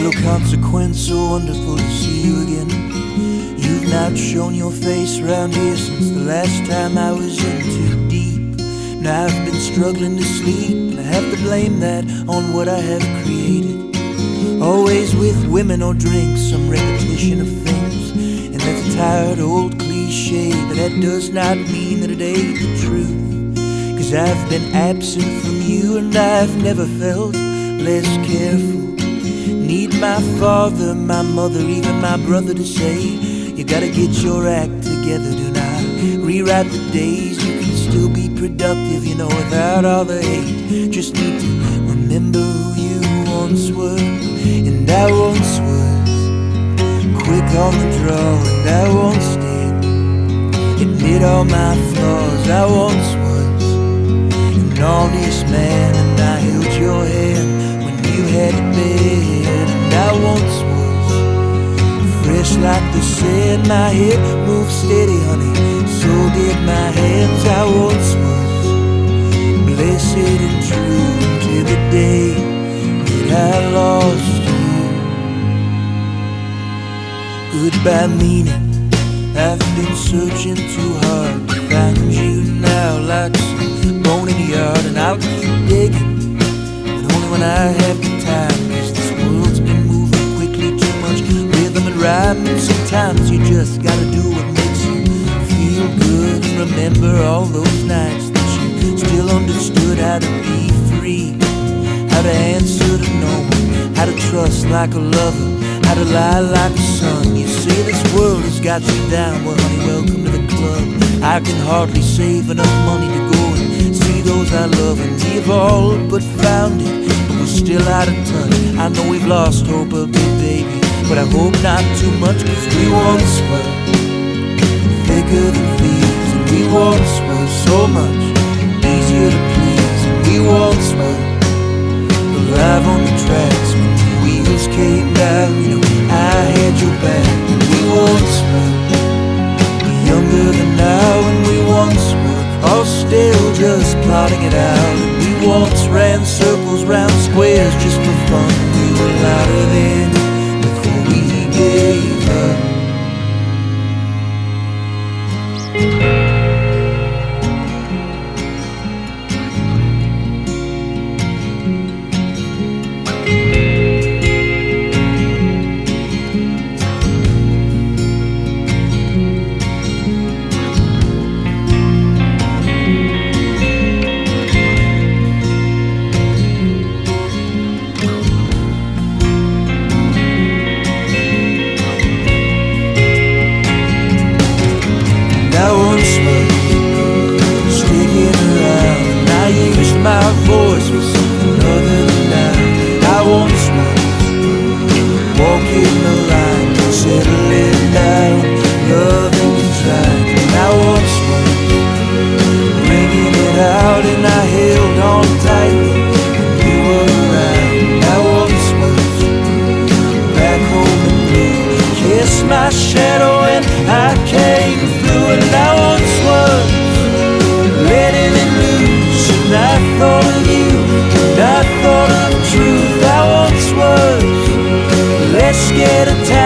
Little consequence, so wonderful to see you again. You've not shown your face around here since the last time I was in too deep. Now I've been struggling to sleep, and I have to blame that on what I have created. Always with women or drink, some repetition of things, and that's a tired old cliche, but that does not mean that it ain't the truth. 'Cause I've been absent from you, and I've never felt less careful. Need my father, my mother, even my brother to say, you gotta get your act together, do not rewrite the days. You can still be productive, you know, without all the hate. Just need to remember who you once were. And I once was quick on the draw, and I once did admit all my flaws. I once was an honest man, and I held your hand when you had bed. And I once was fresh like the sand. My head moved steady, honey, so did my hands. I once was blessed and true until the day that I lost you. Goodbye meaning, I've been searching too hard to find you now, like some bone in the yard. And I'll keep digging, but only when I have the time, 'cause this world's been moving quickly, too much rhythm and rhyme. And sometimes you just gotta do what makes you feel good, and remember all those nights that you still understood how to be free, how to answer to no one, how to trust like a lover, how to lie like a son. You say this world has got you down, well honey, welcome to the club. I can hardly save enough money to go and see those I love, and we've all but found it, but we're still out of touch. I know we've lost hope a bit, baby, but I hope not too much. 'Cause we once were thicker than thieves, and we once were so much easier to please. And we once were alive on the tracks when the wheels came down, you know, I had your back. And we once were younger than now, and we once were all still just plotting it out. And we once ran circles round squares just for fun. We were louder then before we gave up. I once was sticking around, and I used my voice for something other than now. I once was walking the line, settling down, loving and trying. And I once was bringing it out, and I held on tightly when you were around. And I once was back home in blue, kissed my shadow and I came through. And I once was letting it loose, and I thought of you, and I thought of truth. I once was let's get a